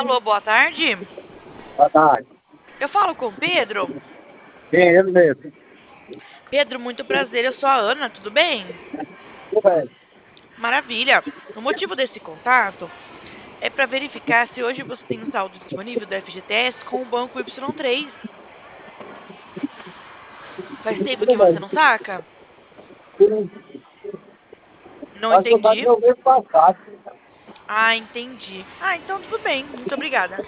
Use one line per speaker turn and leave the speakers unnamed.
Alô, boa tarde.
Boa tarde.
Eu falo com o Pedro.
Sim, ele mesmo.
Pedro, muito prazer. Eu sou a Ana, tudo bem?
Tudo bem.
Maravilha. O motivo desse contato é para verificar se hoje você tem um saldo disponível do FGTS com o banco Y3. Faz tempo
Tudo
que você
bem.
não saca? Não
Acho que eu sabe
entendi.
meu mês passado.
Ah, entendi. Ah, então tudo bem. Muito obrigada.